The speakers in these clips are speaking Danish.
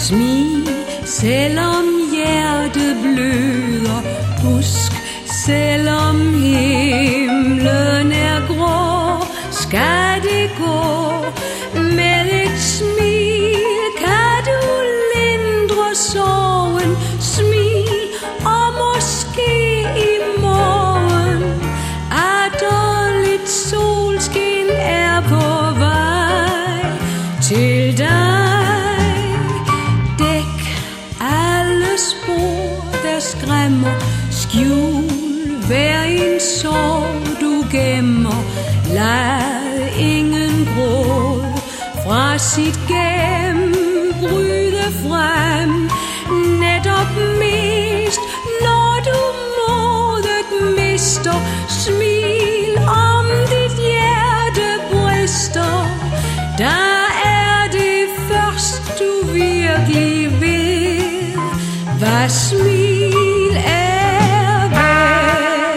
Smil, selvom hjertet bløder. Husk, selvom himlen er grå, skal det gå. Med et smil kan du lindre sorgen. Smil, og måske i morgen er der lidt solskin er på vej til dig. Dæk alle spor, der skræmmer. Skjul hver en sorg, du gemmer. Lad ingen gråd fra sit gem bryde frem. Netop mest, når du modet mister. Smil, om dit hjerte brister. Der er det først, du virkelig ved, hvad smil er værd.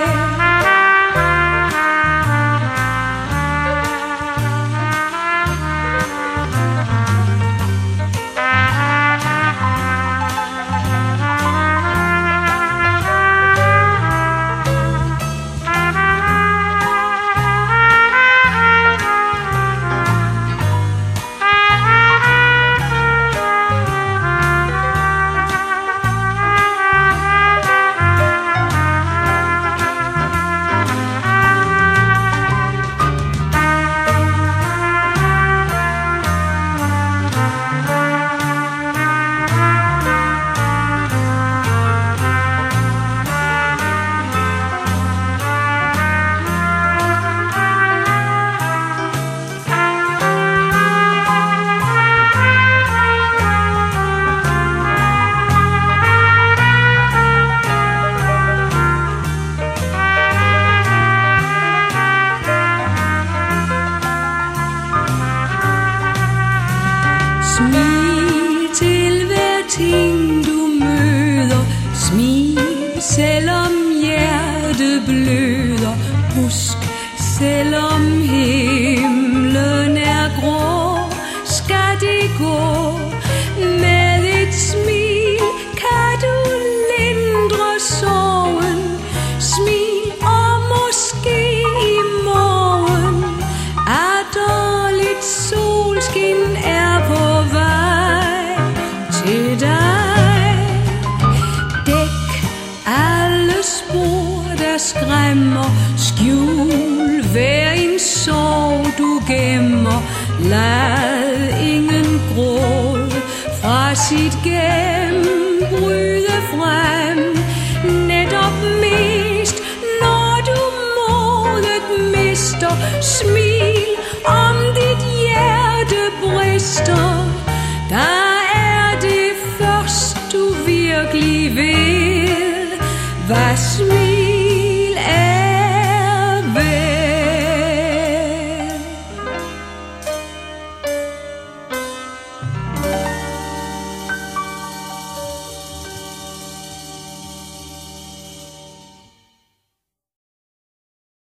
Smil til hver ting du møder. Smil, selvom hjertet bløder. Husk, selvom himlen er grå, skal det gå. Med et smil kan du lindre sorgen. Smil, og måske i morgen er der lidt solskin er på vej til dig. Dæk alle spor, der skræmmer. Skjul hver en sorg, du gemmer. Lad ingen gråd fra sit gem bryde frem. Netop mest, når du modet mister. Smil, om dit hjerte brister.